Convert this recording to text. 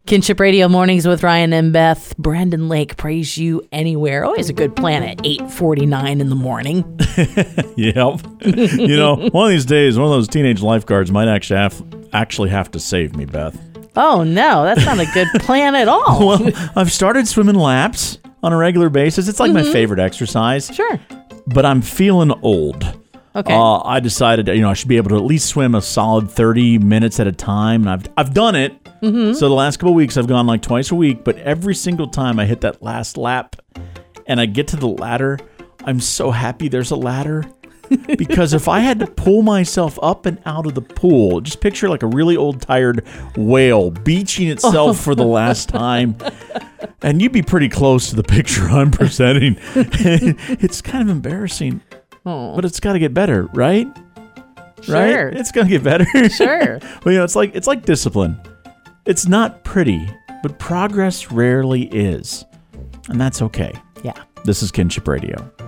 Kinship Radio Mornings with Ryan and Beth. Brandon Lake, praise you anywhere. Always a good plan at 8:49 in the morning. Yep. One of these days, one of those teenage lifeguards might actually have to save me, Beth. Oh, no, that's not a good plan at all. Well, I've started swimming laps on a regular basis. It's like my favorite exercise. Sure. But I'm feeling old. Okay. I decided, I should be able to at least swim a solid 30 minutes at a time. And I've done it. Mm-hmm. So the last couple of weeks, I've gone like twice a week. But every single time I hit that last lap and I get to the ladder, I'm so happy there's a ladder. Because if I had to pull myself up and out of the pool, just picture like a really old, tired whale beaching itself for the last time. And you'd be pretty close to the picture I'm presenting. It's kind of embarrassing. But it's got to get better, right? Sure. Right? It's going to get better. Sure. Well, it's like discipline. It's not pretty, but progress rarely is. And that's okay. Yeah. This is Kinship Radio.